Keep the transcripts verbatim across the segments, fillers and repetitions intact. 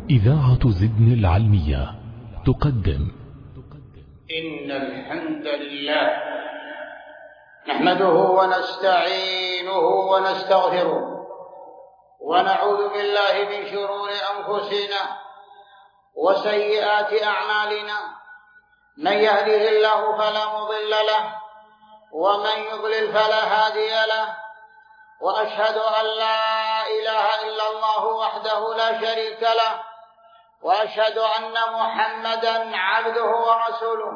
إذاعة زدن العلمية تقدم. إن الحمد لله نحمده ونستعينه ونستغفره ونعوذ بالله من شرور أنفسنا وسيئات أعمالنا، من يهده الله فلا مضل له ومن يضلل فلا هادي له، وأشهد أن لا إله إلا الله وحده لا شريك له، وأشهد أن محمدًا عبده ورسوله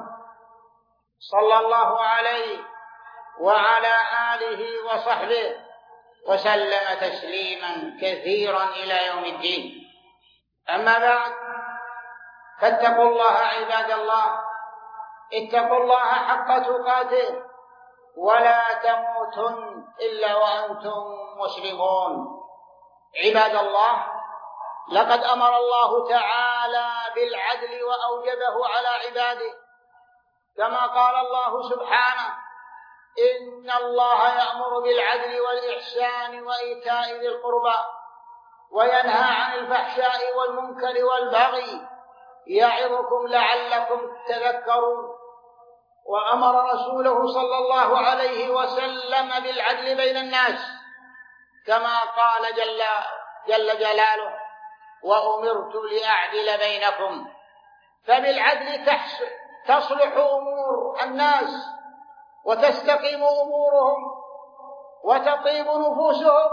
صلى الله عليه وعلى آله وصحبه وسلم تسليمًا كثيرًا إلى يوم الدين. أما بعد، فاتقوا الله عباد الله، اتقوا الله حق تقاته ولا تموتن إلا وأنتم مسلمون. عباد الله، لقد أمر الله تعالى بالعدل وأوجبه على عباده، كما قال الله سبحانه: إن الله يأمر بالعدل والإحسان وإيتاء ذي القربى وينهى عن الفحشاء والمنكر والبغي يعظكم لعلكم تذكرون. وأمر رسوله صلى الله عليه وسلم بالعدل بين الناس، كما قال جل, جل جلاله: وأمرت لأعدل بينكم. فبالعدل تصلح أمور الناس وتستقيم أمورهم وتطيب نفوسهم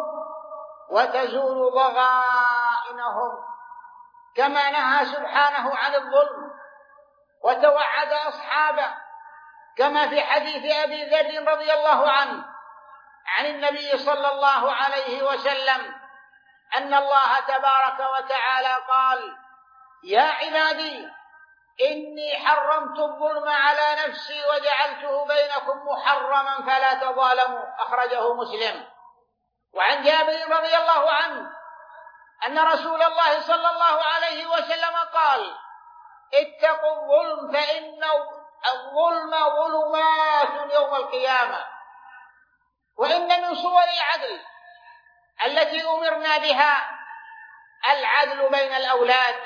وتزول ضغائنهم، كما نهى سبحانه عن الظلم وتوعد أصحابه، كما في حديث أبي ذر رضي الله عنه عن النبي صلى الله عليه وسلم أن الله تبارك وتعالى قال: يا عبادي إني حرمت الظلم على نفسي وجعلته بينكم محرما فلا تظالموا. أخرجه مسلم. وعن جابر رضي الله عنه أن رسول الله صلى الله عليه وسلم قال: اتقوا الظلم فإن الظلم ظلمات يوم القيامة. وإن من صور العدل التي أمرنا بها العدل بين الأولاد،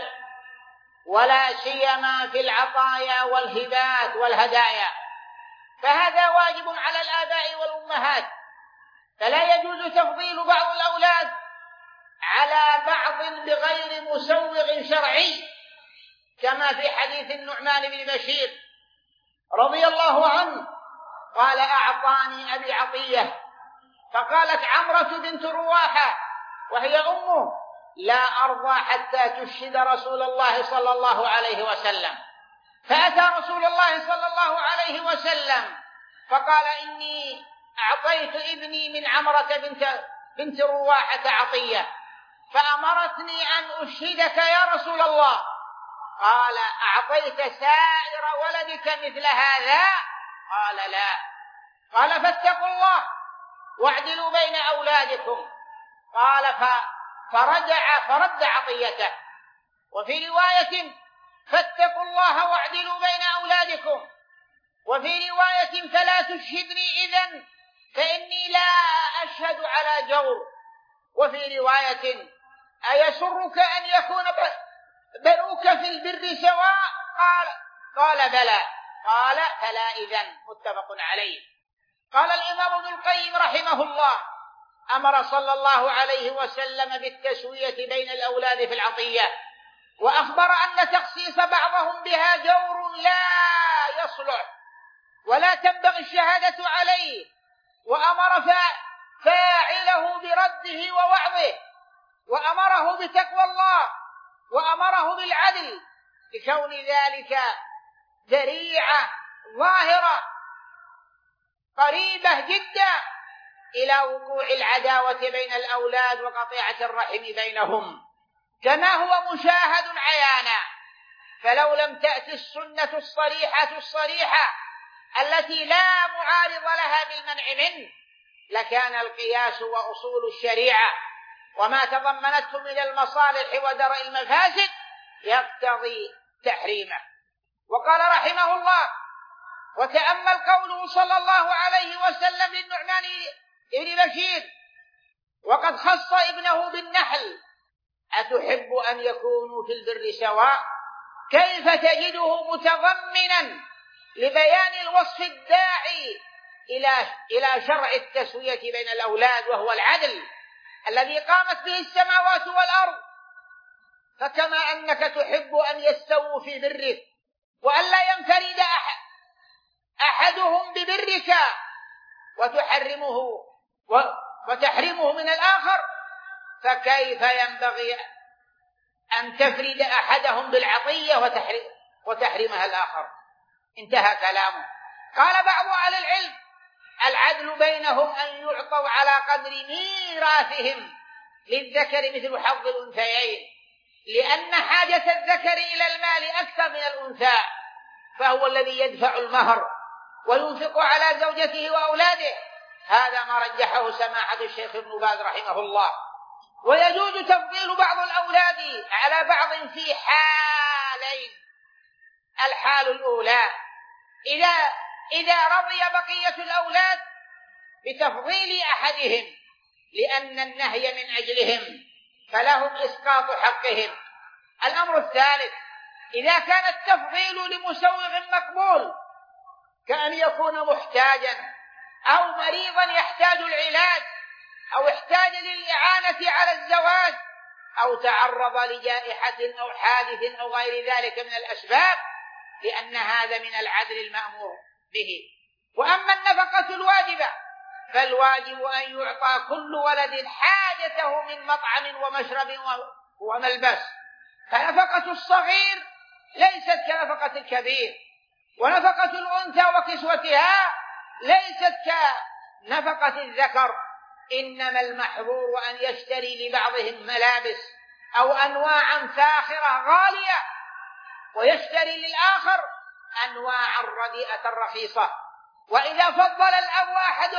ولا سيما في العطايا والهبات والهدايا، فهذا واجب على الآباء والأمهات، فلا يجوز تفضيل بعض الأولاد على بعض بغير مسوغ شرعي، كما في حديث النعمان بن بشير رضي الله عنه قال: أعطاني أبي عطية، فقالت عمرة بنت رواحة وهي أمه: لا أرضى حتى تشهد رسول الله صلى الله عليه وسلم. فأتى رسول الله صلى الله عليه وسلم فقال: إني أعطيت ابني من عمرة بنت, بنت رواحة عطية، فأمرتني أن أشهدك يا رسول الله. قال: أعطيت سائر ولدك مثل هذا؟ قال: لا. قال: فاتقوا الله واعدلوا بين أولادكم. قال: فرجع فرد عطيته. وفي رواية: فاتقوا الله واعدلوا بين أولادكم. وفي رواية: فلا تشهدني إذن فإني لا أشهد على جور. وفي رواية: أيسرك أن يكون بنوك في البر سواء؟ قال قال بلى. قال: فلا إذن. متفق عليه. قال الإمام ابن القيم رحمه الله: أمر صلى الله عليه وسلم بالتسوية بين الأولاد في العطية، وأخبر أن تخصيص بعضهم بها جور لا يصلح ولا تنبغي الشهادة عليه، وأمر فاعله برده ووعظه، وأمره بتقوى الله، وأمره بالعدل، لكون ذلك ذريعة ظاهرة قريبة جدا إلى وقوع العداوة بين الأولاد وقطيعة الرحم بينهم، كما هو مشاهد عيانا. فلو لم تأتي السنة الصريحة الصريحة التي لا معارض لها بالمنع منه، لكان القياس وأصول الشريعة وما تضمنته من المصالح ودرء المفاسد يقتضي تحريمه. وقال رحمه الله: وتأمل قوله صلى الله عليه وسلم للنعمان بن بشير وقد خص ابنه بالنحل أتحب أن يكونوا في البر سواء؟ كيف تجده متضمنا لبيان الوصف الداعي إلى إلى شرع التسوية بين الأولاد، وهو العدل الذي قامت به السماوات والأرض. فكما أنك تحب أن يستووا في برك وألا ينفرد أحد أحدهم ببرك وتحرمه وتحرمه من الآخر، فكيف ينبغي أن تفرد أحدهم بالعطية وتحرمها الآخر؟ انتهى كلامه. قال بعض أهل العلم: العدل بينهم أن يعطوا على قدر ميراثهم، للذكر مثل حظ الأنثيين، لأن حاجة الذكر إلى المال أكثر من الأنثى، فهو الذي يدفع المهر وينفق على زوجته وأولاده. هذا ما رجحه سماحة الشيخ ابن باز رحمه الله. ويجوز تفضيل بعض الأولاد على بعض في حالين: الحال الأولى إذا إذا رضي بقية الأولاد بتفضيل أحدهم لأن النهي من أجلهم فلهم إسقاط حقهم. الأمر الثالث: إذا كان التفضيل لمسوغ مقبول، كأن يكون محتاجا أو مريضا يحتاج العلاج، أو احتاج للإعانة على الزواج، أو تعرض لجائحة أو حادث أو غير ذلك من الأسباب، لأن هذا من العدل المأمور به. وأما النفقة الواجبة فالواجب أن يعطى كل ولد حاجته من مطعم ومشرب وملبس، فنفقة الصغير ليست كنفقة الكبير، ونفقة الأنثى وكسوتها ليست كنفقة الذكر. إنما المحظور أن يشتري لبعضهم ملابس أو أنواعا فاخرة غالية، ويشتري للآخر أنواعا رديئة رخيصة. وإذا فضل الأب أحد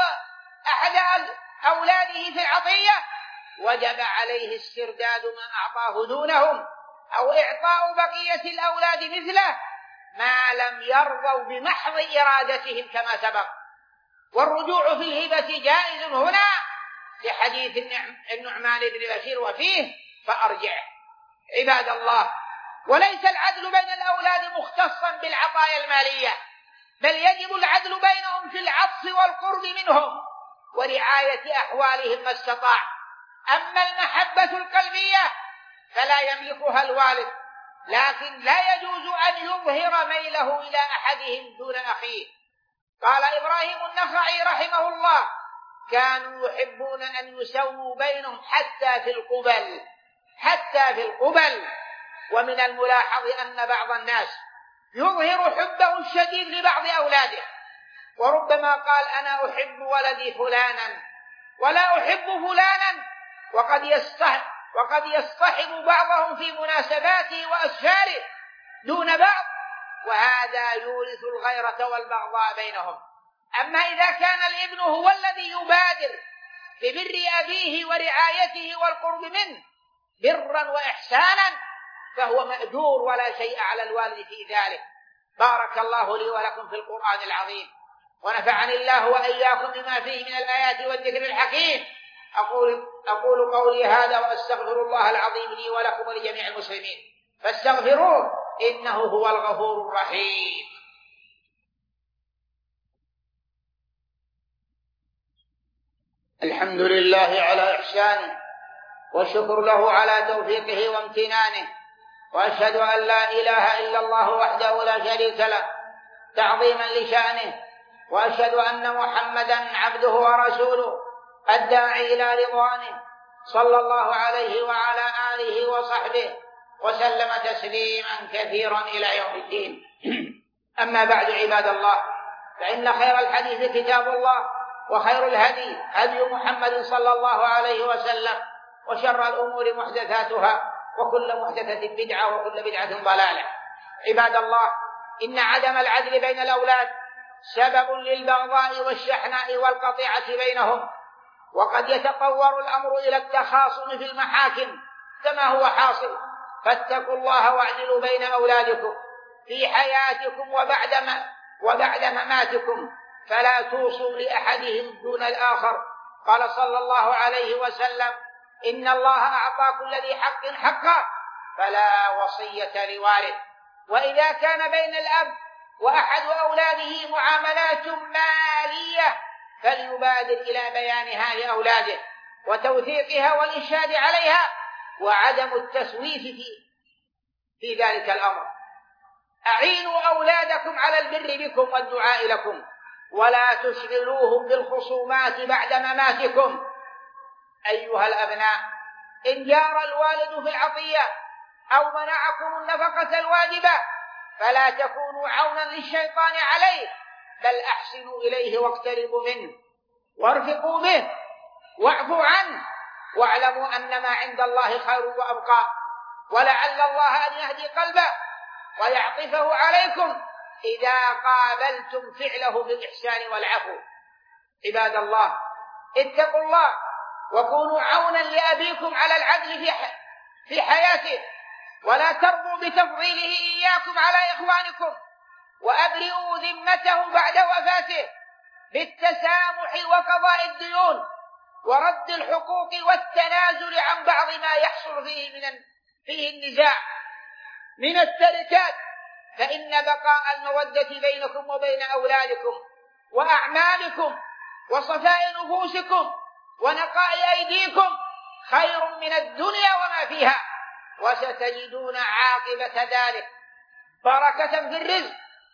أحد أولاده في العطية وجب عليه استرداد ما أعطاه دونهم، أو إعطاء بقية الأولاد مثله، ما لم يرضوا بمحض إرادتهم كما سبق. والرجوع في الهبة جائز هنا لحديث النعمان بن بشير وفيه فأرجعه. عباد الله، وليس العدل بين الأولاد مختصا بالعطايا المالية، بل يجب العدل بينهم في العطف والقرب منهم ورعاية أحوالهم ما استطاع. أما المحبة القلبية فلا يملكها الوالد، لكن لا يجوز أن يظهر ميله إلى أحدهم دون أخيه. قال إبراهيم النخعي رحمه الله: كانوا يحبون أن يسووا بينهم حتى في القبل حتى في القبل ومن الملاحظ أن بعض الناس يظهر حبه الشديد لبعض أولاده، وربما قال: أنا أحب ولدي فلانا ولا أحب فلانا، وقد يصطحب, وقد يصطحب بعضهم في مناسباته وأسفاره دون بعض، وهذا يورث الغيرة والبغضاء بينهم. أما إذا كان الابن هو الذي يبادر ببر أبيه ورعايته والقرب منه برا وإحسانا فهو مأجور ولا شيء على الوالد في ذلك. بارك الله لي ولكم في القرآن العظيم، ونفعني الله وإياكم بما فيه من الآيات والذكر الحكيم. أقول, أقول قولي هذا وأستغفر الله العظيم لي ولكم ولجميع المسلمين، فاستغفروه إنه هو الغفور الرحيم. الحمد لله على إحسانه، والشكر له على توفيقه وامتنانه، وأشهد أن لا إله إلا الله وحده لا شريك له تعظيما لشأنه، وأشهد أن محمدا عبده ورسوله الداعي إلى رضوانه، صلى الله عليه وعلى آله وصحبه وسلم تسليما كثيرا إلى يوم الدين. أما بعد، عباد الله، فإن خير الحديث كتاب الله، وخير الهدي هدي محمد صلى الله عليه وسلم، وشر الأمور محدثاتها، وكل محدثة بدعة، وكل بدعة ضلالة. عباد الله، إن عدم العدل بين الأولاد سبب للبغضاء والشحناء والقطيعة بينهم، وقد يتطور الأمر إلى التخاصم في المحاكم كما هو حاصل. فاتقوا الله واعدلوا بين أولادكم في حياتكم وبعد ما وبعد مماتكم، فلا توصوا لأحدهم دون الآخر. قال صلى الله عليه وسلم: إن الله أعطى كل ذي حق حقه فلا وصية لوارث. وإذا كان بين الأب وأحد أولاده معاملات مالية فليبادر إلى بيانها لأولاده وتوثيقها والإشهاد عليها وعدم التسويف في, في ذلك الأمر. أعينوا أولادكم على البر بكم والدعاء لكم ولا تشغلوهم بالخصومات بعد مماتكم. أيها الأبناء، إن جار الوالد في العطية أو منعكم النفقة الواجبة فلا تكونوا عونا للشيطان عليه، بل أحسنوا إليه واقتربوا منه وارفقوا به واعفوا عنه، واعلموا أن ما عند الله خير وأبقى، ولعل الله أن يهدي قلبه ويعطفه عليكم إذا قابلتم فعله بالإحسان والعفو. عباد الله، اتقوا الله وكونوا عونا لأبيكم على العدل في حياته، ولا ترضوا بتفضيله إياكم على إخوانكم، وأبرئوا ذمته بعد وفاته بالتسامح وقضاء الديون ورد الحقوق والتنازل عن بعض ما يحصل فيه من فيه النزاع من التركات، فإن بقاء المودة بينكم وبين أولادكم وأعمامكم وصفاء نفوسكم ونقاء أيديكم خير من الدنيا وما فيها، وستجدون عاقبة ذلك بركة في الرزق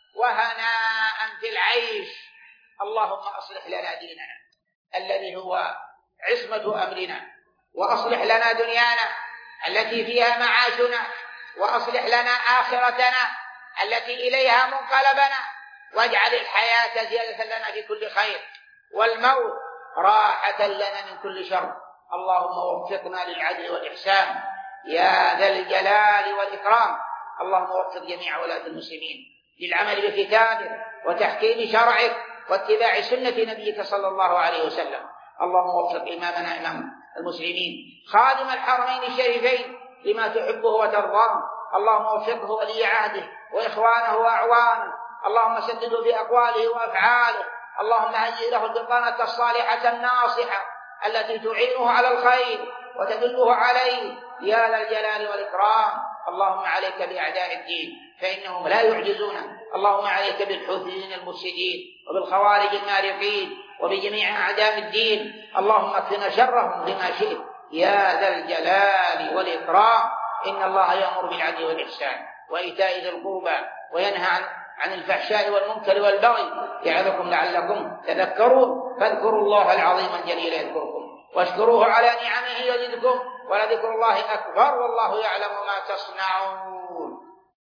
وهناء في العيش. اللهم أصلح لنا ديننا الذي هو عصمة أمرنا، وأصلح لنا دنيانا التي فيها معاشنا، وأصلح لنا آخرتنا التي إليها منقلبنا، واجعل الحياة زيادة لنا في كل خير والموت راحة لنا من كل شر. اللهم وفقنا للعدل والإحسان يا ذا الجلال والإكرام. اللهم وفق جميع ولاة المسلمين للعمل بكتابك وتحكيم شرعك واتباع سنة نبيك صلى الله عليه وسلم. اللهم وفق إمامنا إمام المسلمين خادم الحرمين الشريفين لما تحبه وترضاه. اللهم وفقه ولي عهده وإخوانه وأعوانه. اللهم سدده في أقواله وأفعاله. اللهم هيئ له البطانة الصالحة الناصحة التي تعينه على الخير وتدله عليه يا ذا الجلال والإكرام. اللهم عليك بأعداء الدين فإنهم لا يعجزون. اللهم عليك بالحوثيين المفسدين وبالخوارج المارقين وبجميع أعداء الدين. اللهم اكفنا شرهم بما شئت يا ذا الجلال والإكرام. إن الله يأمر بالعدل والإحسان وإيتاء ذي القربى وينهى عن عن الفحشاء والمنكر والبغي يعظكم لعلكم تذكرون. فاذكروا الله العظيم الجليل يذكركم واشكروه على نعمه يزدكم ولذكر الله أكبر والله يعلم ما تصنعون.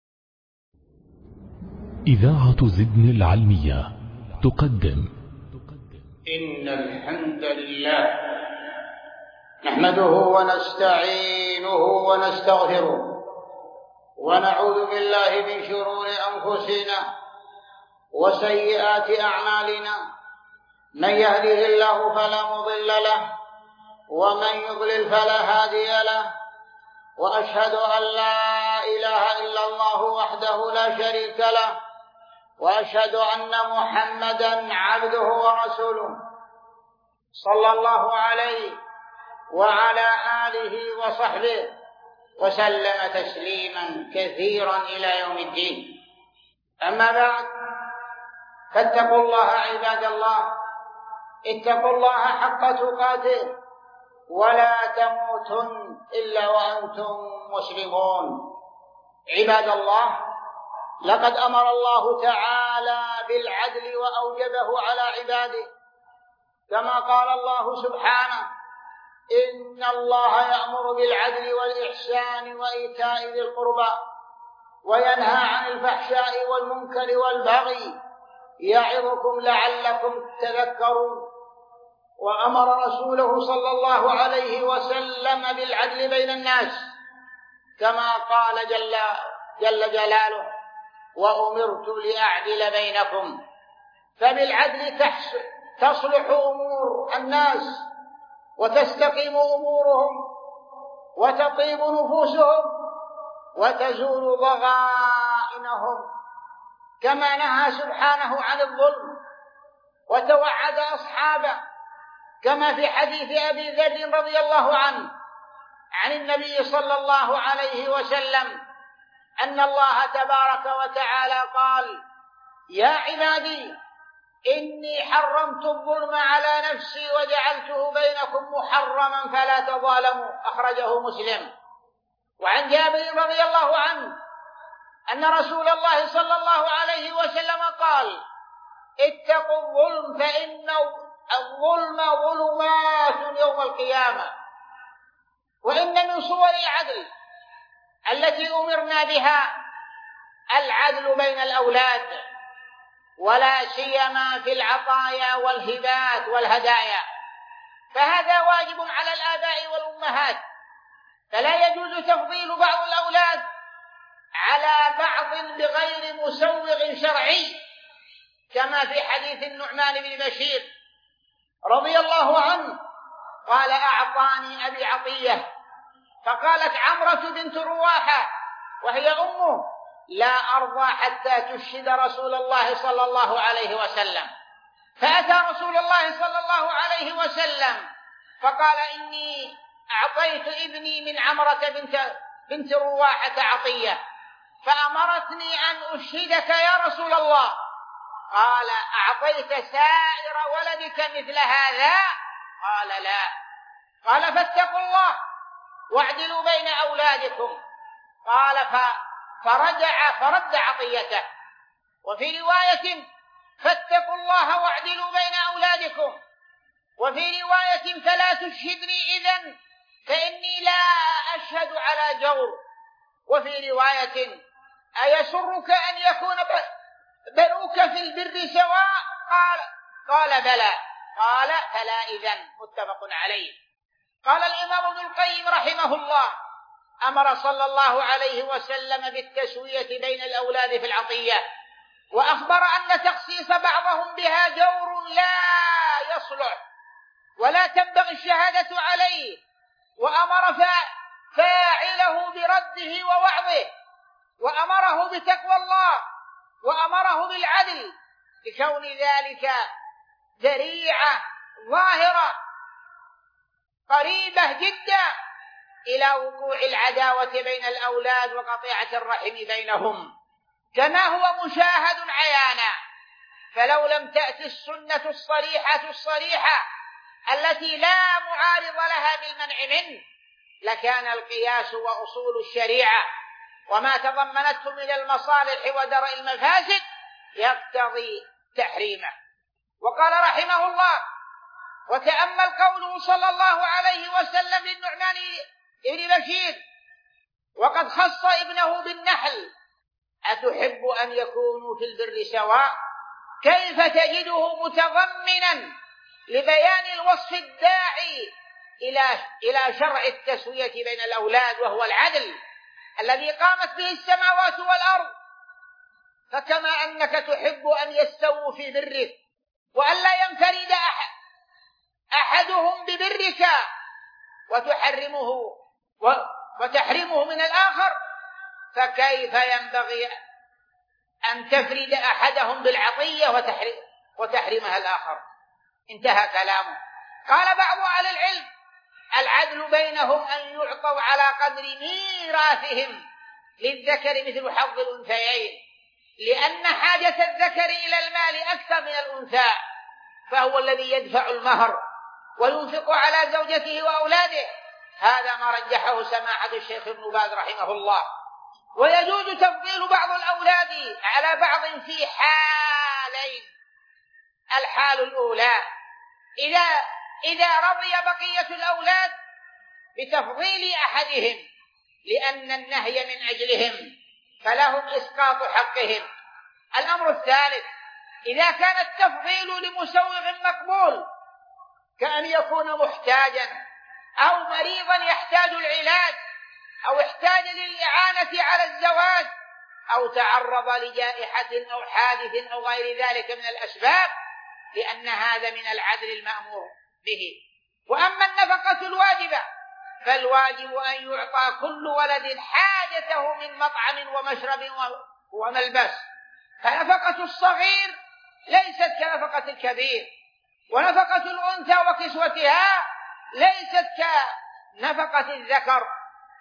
إذاعة زدن العلمية تقدم إن الحمد لله نحمده ونستعينه ونستغفره ونعوذ بالله من شرور أنفسنا وسيئات أعمالنا. من يهده الله فلا مضل له ومن يضلل فلا هادي له، وأشهد أن لا إله إلا الله وحده لا شريك له، وأشهد أن محمدًا عبده ورسوله صلى الله عليه وعلى آله وصحبه وسلم تسليما كثيرا إلى يوم الدين. أما بعد، فاتقوا الله عباد الله، اتقوا الله حق تقاته ولا تموتن إلا وأنتم مسلمون. عباد الله، لقد أمر الله تعالى بالعدل وأوجبه على عباده، كما قال الله سبحانه: إن الله يأمر بالعدل والإحسان وإيتاء ذي القربى وينهى عن الفحشاء والمنكر والبغي يعظكم لعلكم تذكرون. وأمر رسوله صلى الله عليه وسلم بالعدل بين الناس، كما قال جل, جل جلاله: وأمرت لأعدل بينكم. فبالعدل تصلح أمور الناس وتستقيم أمورهم وتطيب نفوسهم وتزول ضغائنهم، كما نهى سبحانه عن الظلم وتوعد أصحابه، كما في حديث أبي ذر رضي الله عنه عن النبي صلى الله عليه وسلم أن الله تبارك وتعالى قال: يا عبادي إني حرمت الظلم على نفسي وجعلته بينكم محرما فلا تظالموا، أخرجه مسلم. وعن جابر رضي الله عنه أن رسول الله صلى الله عليه وسلم قال: اتقوا الظلم فإن الظلم ظلمات يوم القيامة. وإن من صور العدل التي أمرنا بها العدل بين الأولاد، ولا سيما في العطايا والهبات والهدايا، فهذا واجب على الآباء والأمهات، فلا يجوز تفضيل بعض الأولاد على بعض بغير مسوغ شرعي، كما في حديث النعمان بن بشير رضي الله عنه قال: أعطاني أبي عطية، فقالت عمرة بنت رواحة وهي أمه: لا أرضى حتى تشهد رسول الله صلى الله عليه وسلم. فأتى رسول الله صلى الله عليه وسلم فقال: إني أعطيت ابني من عمرة بنت, بنت رواحة عطية، فأمرتني أن أشهدك يا رسول الله. قال: أعطيت سائر ولدك مثل هذا؟ قال: لا. قال: فاتقوا الله واعدلوا بين أولادكم. قال: فرجع فرد عطيته. وفي رواية: فاتقوا الله واعدلوا بين أولادكم. وفي رواية: فلا تشهدني إذن فإني لا أشهد على جور. وفي رواية: أيسرك أن يكون بنوك في البر سواء؟ قال قال بلى. قال: فلا إذن. متفق عليه. قال الإمام ابن القيم رحمه الله: أمر صلى الله عليه وسلم بالتسوية بين الأولاد في العطية، وأخبر أن تخصيص بعضهم بها جور لا يصلح ولا تنبغي الشهادة عليه، وأمر فاعله برده ووعظه، وأمره بتقوى الله، وأمره بالعدل، لكون ذلك ذريعة ظاهرة قريبة جدا إلى وقوع العداوة بين الأولاد وقطيعة الرحم بينهم، كما هو مشاهد عيانا. فلو لم تأتي السنة الصريحة الصريحة التي لا معارض لها بالمنع منه، لكان القياس وأصول الشريعة وما تضمنته من المصالح ودرء المفاسد يقتضي تحريمه. وقال رحمه الله: وتأمل قوله صلى الله عليه وسلم للنعمان بن بشير وقد خص ابنه بالنحل: أتحب أن يكونوا في البر سواء؟ كيف تجده متضمنا لبيان الوصف الداعي إلى إلى شرع التسوية بين الأولاد، وهو العدل الذي قامت به السماوات والأرض. فكما أنك تحب أن يستووا في برك وأن لا ينفرد أحد أحدهم ببرك وتحرمه وتحرمه من الآخر، فكيف ينبغي أن تفرد أحدهم بالعطية وتحرمها الآخر؟ انتهى كلامه. قال بعض أهل العلم: العدل بينهم أن يعطوا على قدر ميراثهم للذكر مثل حظ الأنثيين، لأن حاجة الذكر إلى المال أكثر من الأنثى، فهو الذي يدفع المهر وينفق على زوجته وأولاده. هذا ما رجحه سماحة الشيخ ابن باز رحمه الله. ويجوز تفضيل بعض الأولاد على بعض في حالين: الحال الأولى إذا إذا رضي بقية الأولاد بتفضيل أحدهم لأن النهي من أجلهم فلهم إسقاط حقهم. الأمر الثالث: إذا كان التفضيل لمسوغ مقبول، كأن يكون محتاجا أو مريضا يحتاج العلاج، أو احتاج للإعانة على الزواج، أو تعرض لجائحة أو حادث أو غير ذلك من الأسباب، لأن هذا من العدل المأمور به. وأما النفقة الواجبة فالواجب أن يعطى كل ولد حاجته من مطعم ومشرب وملبس، فنفقة الصغير ليست كنفقة الكبير، ونفقة الأنثى وكسوتها ليست كنفقة الذكر.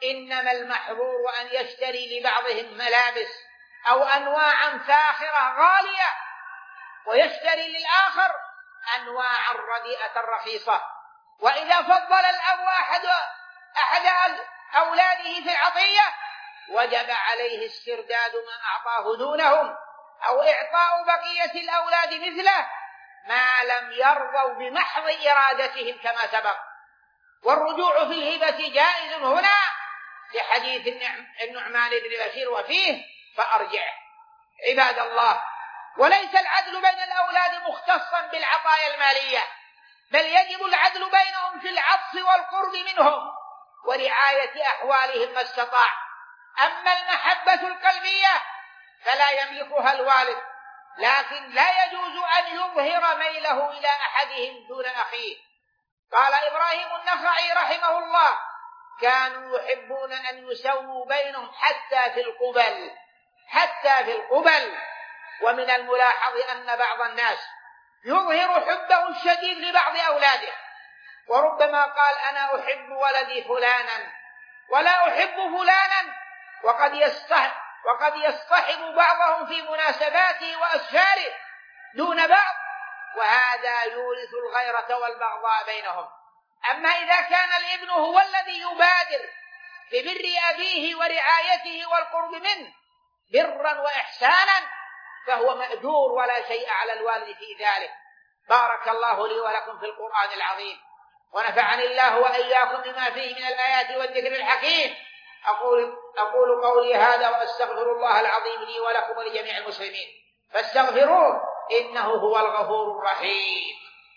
إنما المحظور أن يشتري لبعضهم ملابس أو أنواعا فاخرة غالية، ويشتري للآخر أنواعا رديئة رخيصة. وإذا فضل الأب أحد أحد أولاده في العطية وجب عليه استرداد ما أعطاه دونهم، أو إعطاء بقية الأولاد مثله ما لم يرضوا بمحض إرادتهم كما سبق. والرجوع في الهبة جائز هنا لحديث النعمان بن بشير وفيه فأرجعه. عباد الله، وليس العدل بين الأولاد مختصا بالعطايا المالية، بل يجب العدل بينهم في العطف والقرب منهم ورعاية أحوالهم ما استطاع. أما المحبة القلبية فلا يملكها الوالد، لكن لا يجوز أن يظهر ميله إلى أحدهم دون أخيه. قال إبراهيم النخعي رحمه الله: كانوا يحبون أن يسووا بينهم حتى في القبل حتى في القبل ومن الملاحظ أن بعض الناس يظهر حبه الشديد لبعض أولاده، وربما قال: أنا أحب ولدي فلانا ولا أحب فلانا، وقد يصطحب, وقد يصطحب بعضهم في مناسباته وأسفاره دون بعض، وهذا يورث الغيرة والبغضاء بينهم. أما إذا كان الابن هو الذي يبادر ببر أبيه ورعايته والقرب منه برا وإحسانا فهو مأجور ولا شيء على الوالد في ذلك. بارك الله لي ولكم في القرآن العظيم، ونفعني الله وإياكم بما فيه من الآيات والذكر الحكيم. أقول, أقول قولي هذا وأستغفر الله العظيم لي ولكم ولجميع المسلمين، فاستغفروه إنه هو الغفور الرحيم.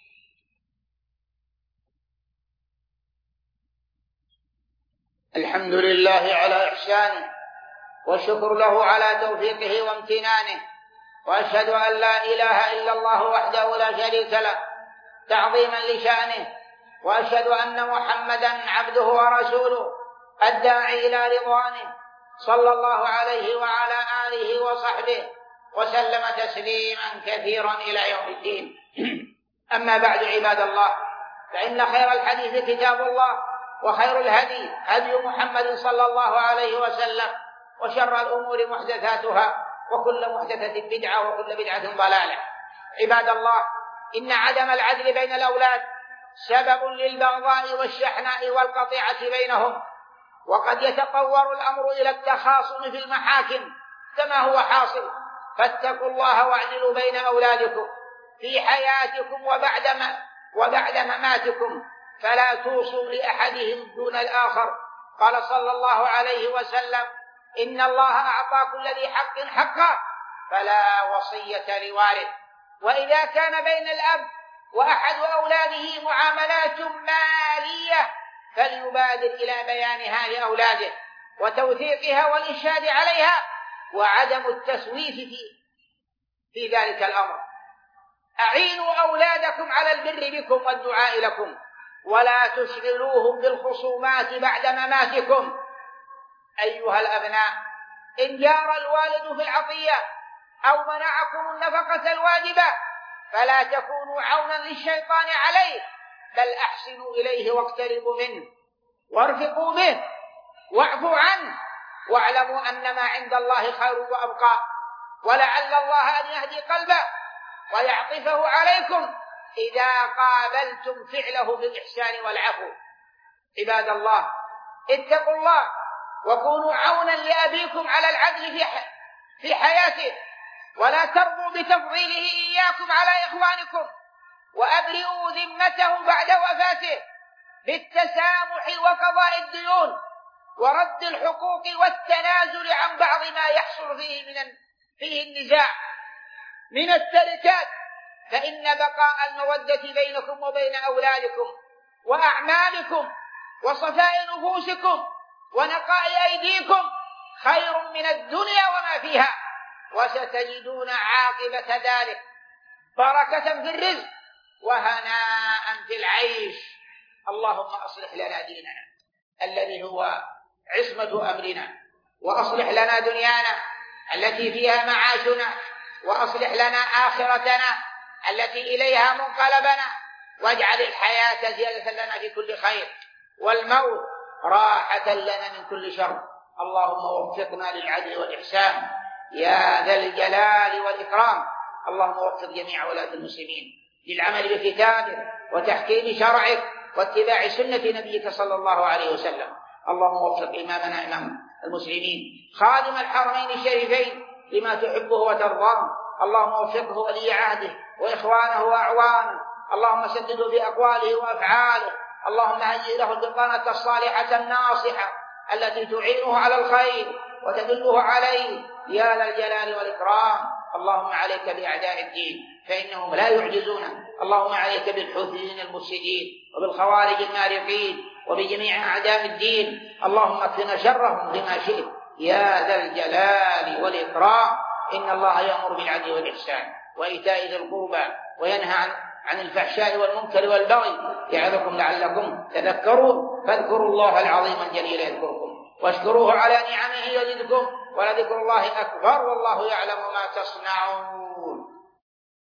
الحمد لله على إحسانه، والشكر له على توفيقه وامتنانه، وأشهد أن لا إله إلا الله وحده لا شريك له تعظيما لشأنه، وأشهد أن محمدا عبده ورسوله الداعي إلى رضوانه، صلى الله عليه وعلى آله وصحبه وسلم تسليما كثيرا إلى يوم الدين. أما بعد، عباد الله، فإن خير الحديث كتاب الله، وخير الهدي هدي محمد صلى الله عليه وسلم، وشر الأمور محدثاتها، وكل محدثة بدعة، وكل بدعة ضلالة. عباد الله، إن عدم العدل بين الأولاد سبب للبغضاء والشحناء والقطيعة بينهم، وقد يتطور الأمر إلى التخاصم في المحاكم كما هو حاصل. فاتقوا الله واعدلوا بين أولادكم في حياتكم وبعد ما وبعد مماتكم، فلا توصوا لأحدهم دون الآخر. قال صلى الله عليه وسلم: إن الله أعطى كل ذي حق حقه، فلا وصية لوارث. وإذا كان بين الأب وأحد أولاده معاملات مالية فليبادر إلى بيانها لأولاده وتوثيقها والإشهاد عليها، وعدم التسويف في, في ذلك الأمر. أعينوا أولادكم على البر بكم والدعاء لكم، ولا تشغلوهم بالخصومات بعد مماتكم. أيها الأبناء، إن جار الوالد في العطية أو منعكم النفقة الواجبة فلا تكونوا عونا للشيطان عليه، بل أحسنوا إليه واقتربوا منه وارفقوا به واعفوا عنه، واعلموا أن ما عند الله خير وأبقى، ولعل الله أن يهدي قلبه ويعطفه عليكم إذا قابلتم فعله بالإحسان والعفو. عباد الله، اتقوا الله وكونوا عونا لأبيكم على العدل في حياته، ولا ترضوا بتفضيله إياكم على إخوانكم، وأبرئوا ذمته بعد وفاته بالتسامح وقضاء الديون ورد الحقوق والتنازل عن بعض ما يحصل فيه من فيه النزاع من التركات، فإن بقاء المودة بينكم وبين أولادكم وأعمامكم وصفاء نفوسكم ونقاء أيديكم خير من الدنيا وما فيها، وستجدون عاقبة ذلك بركة في الرزق وهناء في العيش. اللهم أصلح لنا ديننا الذي هو عصمة أمرنا، وأصلح لنا دنيانا التي فيها معاشنا، وأصلح لنا آخرتنا التي إليها منقلبنا، واجعل الحياة زيادة لنا في كل خير، والموت راحة لنا من كل شر. اللهم وفقنا للعدل والإحسان يا ذا الجلال والإكرام. اللهم وفق جميع ولاة المسلمين للعمل بكتابك وتحكيم شرعك واتباع سنة نبيك صلى الله عليه وسلم. اللهم وفق إمامنا إمام المسلمين خادم الحرمين الشريفين لما تحبه وترضاه. اللهم وفقه ولي عهده وإخوانه وأعوانه. اللهم سدده في أقواله وأفعاله. اللهم هيئ له البطانة الصالحة الناصحة التي تعينه على الخير وتدله عليه يا ذا الجلال والإكرام. اللهم عليك بأعداء الدين فإنهم لا يعجزونك. اللهم عليك بالحوثيين المفسدين وبالخوارج المارقين وبجميع أعداء الدين. اللهم اكفنا شرهم بما شئت يا ذا الجلال والإكرام. إن الله يأمر بالعدل والإحسان وإيتاء ذي القربى وينهى عن عن الفحشاء والمنكر والبغي يعظكم لعلكم تذكرون. فاذكروا الله العظيم الجليل يذكركم واشكروه على نعمه يزدكم ولذكر الله أكبر والله يعلم ما تصنعون.